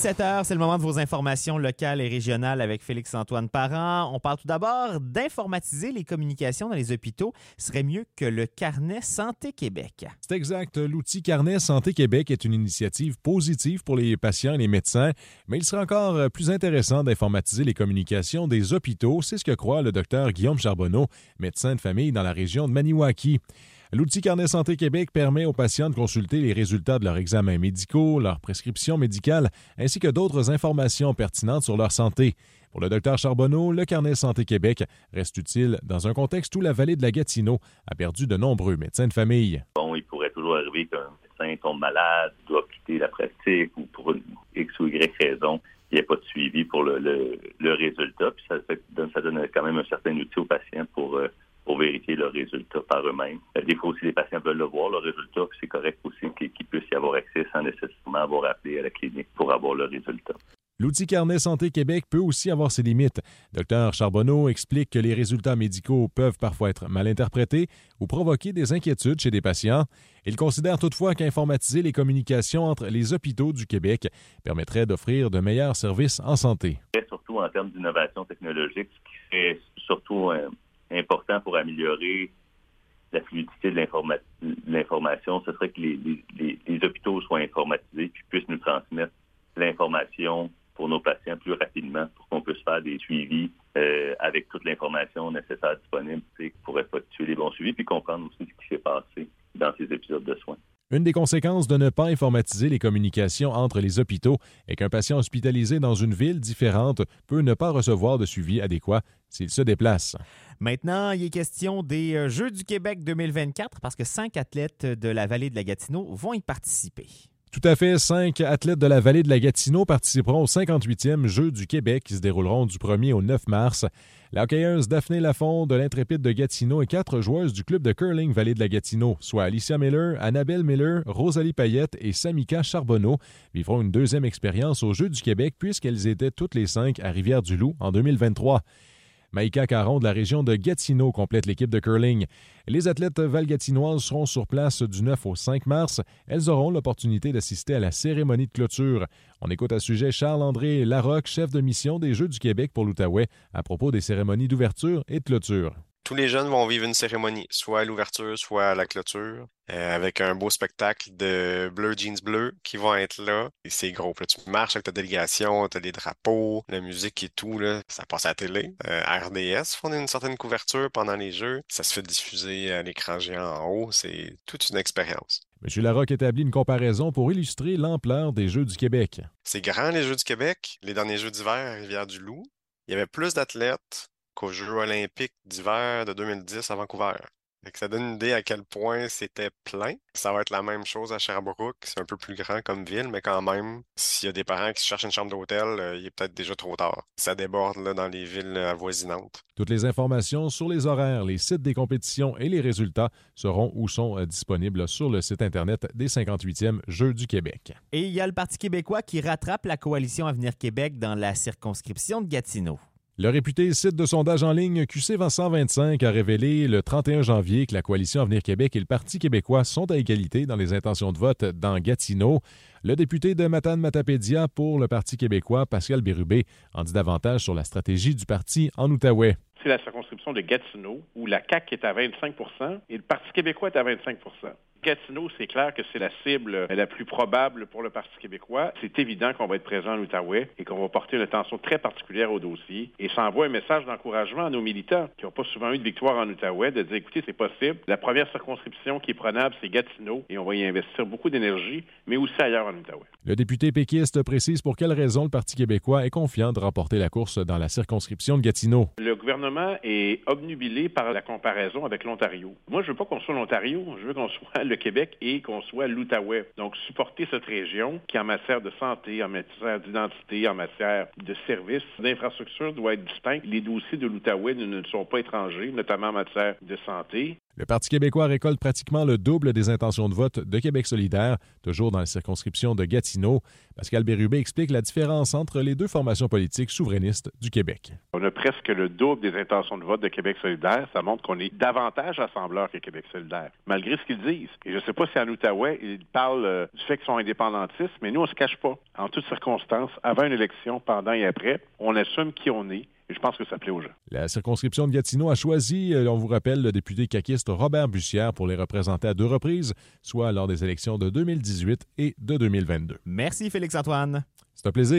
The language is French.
17h, c'est le moment de vos informations locales et régionales avec Félix-Antoine Parent. On parle tout d'abord d'informatiser les communications dans les hôpitaux. Ce serait mieux que le Carnet Santé Québec. C'est exact. L'outil Carnet Santé Québec est une initiative positive pour les patients et les médecins, mais il serait encore plus intéressant d'informatiser les communications des hôpitaux. C'est ce que croit le docteur Guillaume Charbonneau, médecin de famille dans la région de Maniwaki. L'outil Carnet Santé Québec permet aux patients de consulter les résultats de leurs examens médicaux, leurs prescriptions médicales, ainsi que d'autres informations pertinentes sur leur santé. Pour le docteur Charbonneau, le Carnet Santé Québec reste utile dans un contexte où la vallée de la Gatineau a perdu de nombreux médecins de famille. Bon, il pourrait toujours arriver qu'un médecin tombe malade, doit quitter la pratique ou pour une X ou Y raison, il n'y a pas de suivi pour le résultat. Puis ça donne quand même un certain outil aux patients pour vérifier leurs résultats par eux-mêmes. Des fois aussi, les patients veulent le voir, leurs résultats, puis c'est correct aussi qu'ils puissent y avoir accès sans nécessairement avoir appelé à la clinique pour avoir le résultat. L'outil Carnet Santé Québec peut aussi avoir ses limites. Dr Charbonneau explique que les résultats médicaux peuvent parfois être mal interprétés ou provoquer des inquiétudes chez des patients. Il considère toutefois qu'informatiser les communications entre les hôpitaux du Québec permettrait d'offrir de meilleurs services en santé. Surtout en termes d'innovation technologique, ce qui serait surtout important pour améliorer la fluidité de l'information, ce serait que les hôpitaux soient informatisés et puissent nous transmettre l'information pour nos patients plus rapidement pour qu'on puisse faire des suivis avec toute l'information nécessaire disponible pour effectuer les bons suivis puis comprendre aussi ce qui s'est passé dans ces épisodes de soins. Une des conséquences de ne pas informatiser les communications entre les hôpitaux est qu'un patient hospitalisé dans une ville différente peut ne pas recevoir de suivi adéquat s'il se déplace. Maintenant, il est question des Jeux du Québec 2024 parce que 5 athlètes de la vallée de la Gatineau vont y participer. Tout à fait, 5 athlètes de la vallée de la Gatineau participeront aux 58e Jeux du Québec qui se dérouleront du 1er au 9 mars. La hockeyeuse Daphné Lafont de l'Intrépide de Gatineau et 4 joueuses du club de curling Vallée de la Gatineau, soit Alicia Miller, Annabelle Miller, Rosalie Payette et Samika Charbonneau, vivront une deuxième expérience aux Jeux du Québec puisqu'elles étaient toutes les 5 à Rivière-du-Loup en 2023. Maïka Caron de la région de Gatineau complète l'équipe de curling. Les athlètes valgatinoises seront sur place du 9 au 5 mars. Elles auront l'opportunité d'assister à la cérémonie de clôture. On écoute à ce sujet Charles-André Larocque, chef de mission des Jeux du Québec pour l'Outaouais, à propos des cérémonies d'ouverture et de clôture. Tous les jeunes vont vivre une cérémonie, soit à l'ouverture, soit à la clôture, avec un beau spectacle de bleu jeans bleu qui vont être là. Et c'est gros. Puis là, tu marches avec ta délégation, tu as des drapeaux, la musique et tout. Là, ça passe à la télé. RDS font une certaine couverture pendant les Jeux. Ça se fait diffuser à l'écran géant en haut. C'est toute une expérience. M. Larocque établit une comparaison pour illustrer l'ampleur des Jeux du Québec. C'est grand, les Jeux du Québec. Les derniers Jeux d'hiver à Rivière-du-Loup, il y avait plus d'athlètes qu'aux Jeux olympiques d'hiver de 2010 à Vancouver. Ça donne une idée à quel point c'était plein. Ça va être la même chose à Sherbrooke. C'est un peu plus grand comme ville, mais quand même, s'il y a des parents qui cherchent une chambre d'hôtel, il est peut-être déjà trop tard. Ça déborde là, dans les villes avoisinantes. Toutes les informations sur les horaires, les sites des compétitions et les résultats seront ou sont disponibles sur le site Internet des 58e Jeux du Québec. Et il y a le Parti québécois qui rattrape la coalition Avenir Québec dans la circonscription de Gatineau. Le réputé site de sondage en ligne QC 125 a révélé le 31 janvier que la coalition Avenir Québec et le Parti québécois sont à égalité dans les intentions de vote dans Gatineau. Le député de Matane-Matapédia pour le Parti québécois, Pascal Bérubé, en dit davantage sur la stratégie du parti en Outaouais. C'est la circonscription de Gatineau où la CAQ est à 25 % et le Parti québécois est à 25 %. Gatineau, c'est clair que c'est la cible la plus probable pour le Parti québécois. C'est évident qu'on va être présent en Outaouais et qu'on va porter une attention très particulière au dossier. Et ça envoie un message d'encouragement à nos militants qui n'ont pas souvent eu de victoire en Outaouais, de dire, écoutez, c'est possible. La première circonscription qui est prenable, c'est Gatineau et on va y investir beaucoup d'énergie, mais aussi ailleurs en Outaouais. Le député péquiste précise pour quelles raisons le Parti québécois est confiant de remporter la course dans la circonscription de Gatineau. Le gouvernement est obnubilé par la comparaison avec l'Ontario. Moi, je veux pas qu'on soit l'Ontario, je veux qu'on soit le Québec et qu'on soit l'Outaouais. Donc, supporter cette région qui, en matière de santé, en matière d'identité, en matière de services, d'infrastructure, doit être distinct. Les dossiers de l'Outaouais ne sont pas étrangers, notamment en matière de santé. Le Parti québécois récolte pratiquement le double des intentions de vote de Québec solidaire, toujours dans la circonscription de Gatineau. Pascal Bérubé explique la différence entre les deux formations politiques souverainistes du Québec. On a presque le double des intentions de vote de Québec solidaire. Ça montre qu'on est davantage rassembleur que Québec solidaire, malgré ce qu'ils disent. Et je ne sais pas si en Outaouais, ils parlent du fait qu'ils sont indépendantistes, mais nous, on ne se cache pas. En toutes circonstances, avant une élection, pendant et après, on assume qui on est. Et je pense que ça plaît aux gens. La circonscription de Gatineau a choisi, on vous rappelle, le député caquiste Robert Bussière pour les représenter à 2 reprises, soit lors des élections de 2018 et de 2022. Merci, Félix-Antoine. C'est un plaisir.